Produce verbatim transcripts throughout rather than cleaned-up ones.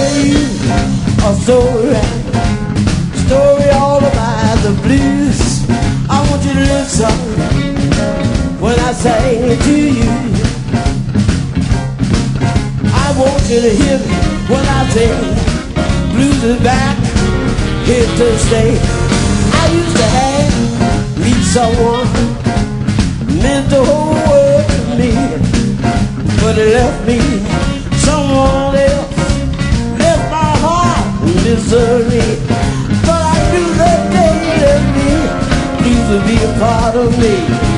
tell you a story, story all about the blues. I want you to listen when I sing it to you. I want you to hear me when I say blues is back, here to stay. I used to have meet someone meant the whole world to me, but it left me. Someone else left my heart in misery. But I knew that day left me, blues would be a part of me.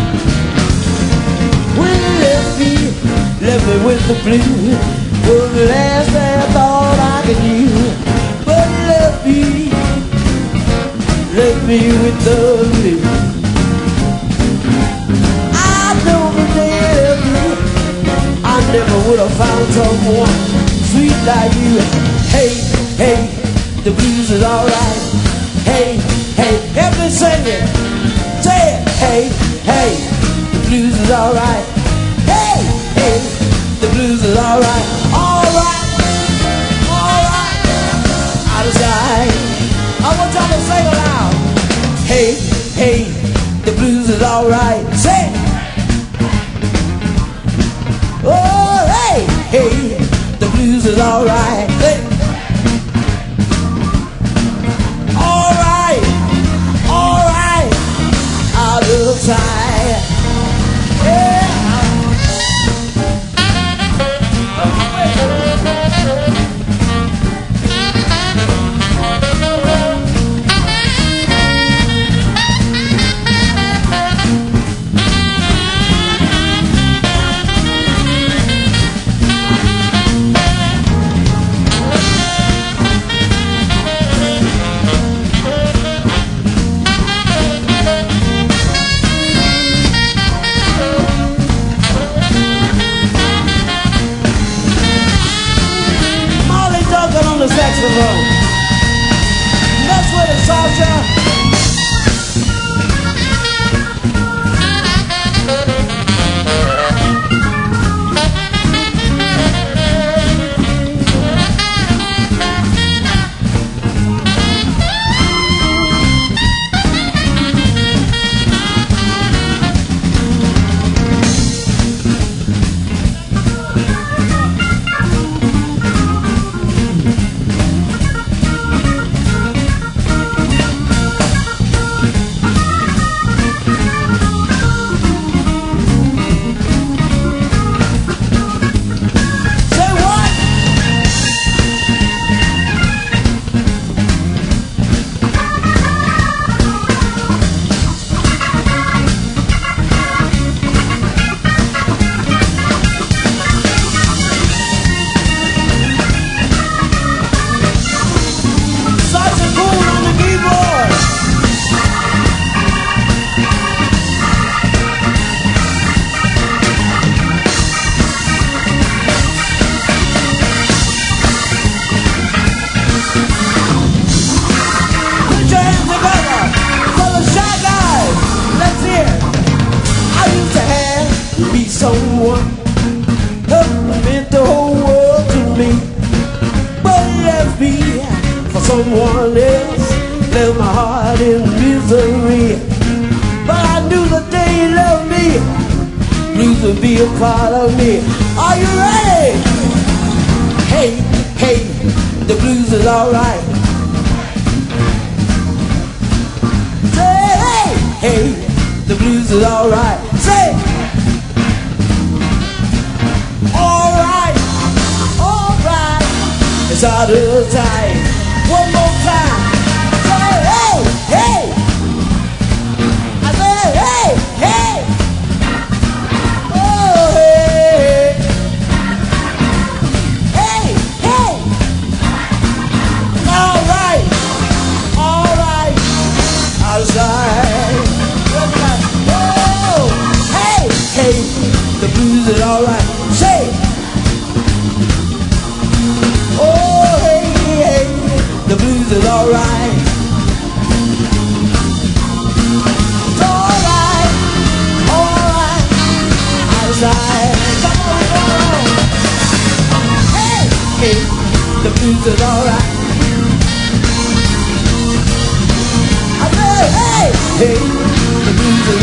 When it left me, left me with the blues. Was the last thing I thought I could use. But it left me, left me with the blues. I know the day it left me, I never would have found someone sweet like you. Hey, hey, the blues is alright. Hey, hey, help me sing it. Say it. Hey, hey, the blues is alright. Hey, hey, the blues is alright. Alright, alright, out of sight. I want y'all to sing aloud. Hey, hey, the blues is alright. Say it. Oh, hey, hey, the blues is alright. Hey. Alright, alright, out of sight. Yeah. The saxophone. That's where the salsa. Someone who meant the whole world to me, but left me for someone else, left my heart in misery. But I knew the day he left me, blues would be a part of me. Are you ready? Hey, hey, the blues is alright. Say hey, hey, the blues is alright. Say alright, alright, it's out of time. One more time. Say hey, hey. I say hey, hey. Oh, hey. Hey, hey. Alright, alright, out of time. Oh, hey, hey, the blues is alright. Say, oh, hey, hey, the blues is alright. It's alright, alright, outside. Come on, come on. Hey, hey, the blues is alright. I say, hey, hey, the blues is